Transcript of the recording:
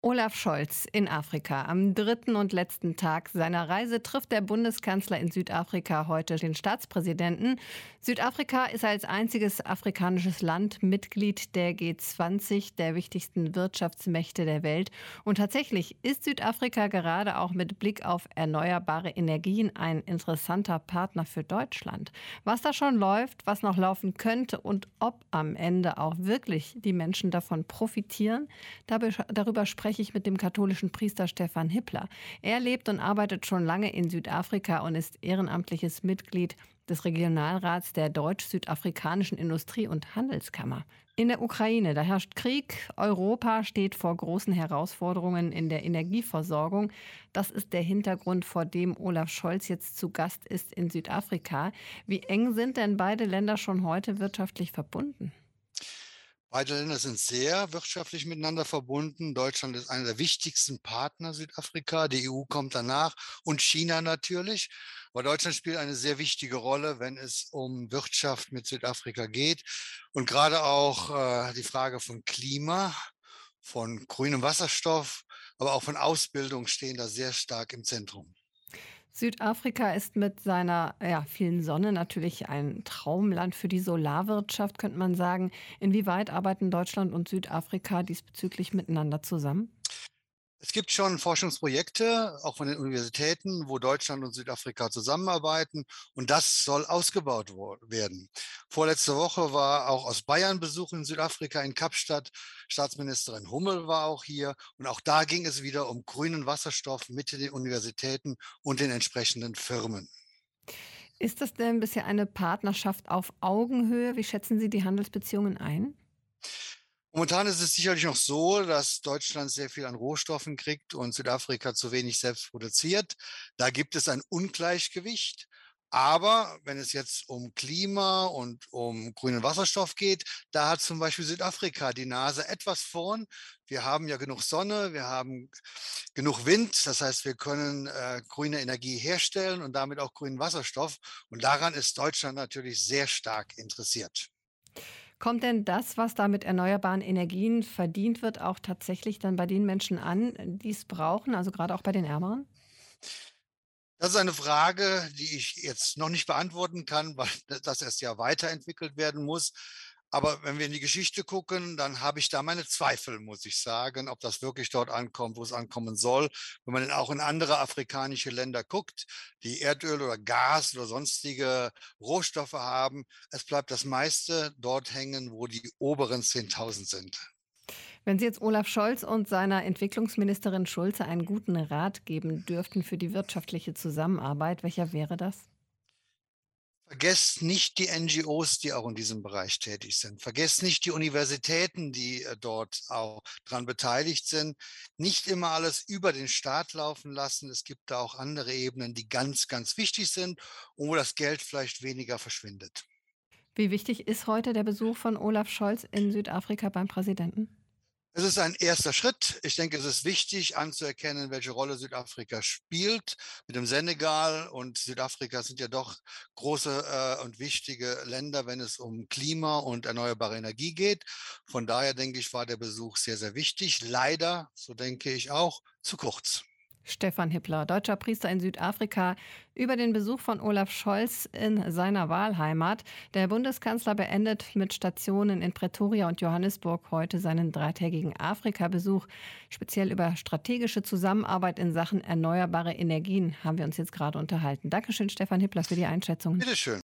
Olaf Scholz in Afrika. Am dritten und letzten Tag seiner Reise trifft der Bundeskanzler in Südafrika heute den Staatspräsidenten. Südafrika ist als einziges afrikanisches Land Mitglied der G20, der wichtigsten Wirtschaftsmächte der Welt. Und tatsächlich ist Südafrika gerade auch mit Blick auf erneuerbare Energien ein interessanter Partner für Deutschland. Was da schon läuft, was noch laufen könnte und ob am Ende auch wirklich die Menschen davon profitieren, darüber spreche ich mit dem katholischen Priester Stefan Hippler. Er lebt und arbeitet schon lange in Südafrika und ist ehrenamtliches Mitglied des Regionalrats der Deutsch-Südafrikanischen Industrie- und Handelskammer. In der Ukraine, da herrscht Krieg. Europa steht vor großen Herausforderungen in der Energieversorgung. Das ist der Hintergrund, vor dem Olaf Scholz jetzt zu Gast ist in Südafrika. Wie eng sind denn beide Länder schon heute wirtschaftlich verbunden? Beide Länder sind sehr wirtschaftlich miteinander verbunden. Deutschland ist einer der wichtigsten Partner Südafrika. Die EU kommt danach und China natürlich. Aber Deutschland spielt eine sehr wichtige Rolle, wenn es um Wirtschaft mit Südafrika geht. Und gerade auch die Frage von Klima, von grünem Wasserstoff, aber auch von Ausbildung stehen da sehr stark im Zentrum. Südafrika ist mit seiner vielen Sonne natürlich ein Traumland für die Solarwirtschaft, könnte man sagen. Inwieweit arbeiten Deutschland und Südafrika diesbezüglich miteinander zusammen? Es gibt schon Forschungsprojekte, auch von den Universitäten, wo Deutschland und Südafrika zusammenarbeiten, und das soll ausgebaut werden. Vorletzte Woche war auch aus Bayern Besuch in Südafrika in Kapstadt. Staatsministerin Hummel war auch hier, und auch da ging es wieder um grünen Wasserstoff mit den Universitäten und den entsprechenden Firmen. Ist das denn bisher eine Partnerschaft auf Augenhöhe? Wie schätzen Sie die Handelsbeziehungen ein? Momentan ist es sicherlich noch so, dass Deutschland sehr viel an Rohstoffen kriegt und Südafrika zu wenig selbst produziert. Da gibt es ein Ungleichgewicht. Aber wenn es jetzt um Klima und um grünen Wasserstoff geht, da hat zum Beispiel Südafrika die Nase etwas vorn. Wir haben ja genug Sonne, wir haben genug Wind. Das heißt, wir können grüne Energie herstellen und damit auch grünen Wasserstoff. Und daran ist Deutschland natürlich sehr stark interessiert. Kommt denn das, was da mit erneuerbaren Energien verdient wird, auch tatsächlich dann bei den Menschen an, die es brauchen, also gerade auch bei den Ärmeren? Das ist eine Frage, die ich jetzt noch nicht beantworten kann, weil das erst ja weiterentwickelt werden muss. Aber wenn wir in die Geschichte gucken, dann habe ich da meine Zweifel, muss ich sagen, ob das wirklich dort ankommt, wo es ankommen soll. Wenn man dann auch in andere afrikanische Länder guckt, die Erdöl oder Gas oder sonstige Rohstoffe haben, es bleibt das meiste dort hängen, wo die oberen 10.000 sind. Wenn Sie jetzt Olaf Scholz und seiner Entwicklungsministerin Schulze einen guten Rat geben dürften für die wirtschaftliche Zusammenarbeit, welcher wäre das? Vergesst nicht die NGOs, die auch in diesem Bereich tätig sind. Vergesst nicht die Universitäten, die dort auch dran beteiligt sind. Nicht immer alles über den Staat laufen lassen. Es gibt da auch andere Ebenen, die ganz, ganz wichtig sind und wo das Geld vielleicht weniger verschwindet. Wie wichtig ist heute der Besuch von Olaf Scholz in Südafrika beim Präsidenten? Es ist ein erster Schritt. Ich denke, es ist wichtig anzuerkennen, welche Rolle Südafrika spielt. Mit dem Senegal und Südafrika sind ja doch große und wichtige Länder, wenn es um Klima und erneuerbare Energie geht. Von daher denke ich, war der Besuch sehr, sehr wichtig. Leider, so denke ich auch, zu kurz. Stefan Hippler, deutscher Priester in Südafrika, über den Besuch von Olaf Scholz in seiner Wahlheimat. Der Bundeskanzler beendet mit Stationen in Pretoria und Johannesburg heute seinen dreitägigen Afrika-Besuch. Speziell über strategische Zusammenarbeit in Sachen erneuerbare Energien haben wir uns jetzt gerade unterhalten. Dankeschön, Stefan Hippler, für die Einschätzung. Bitteschön.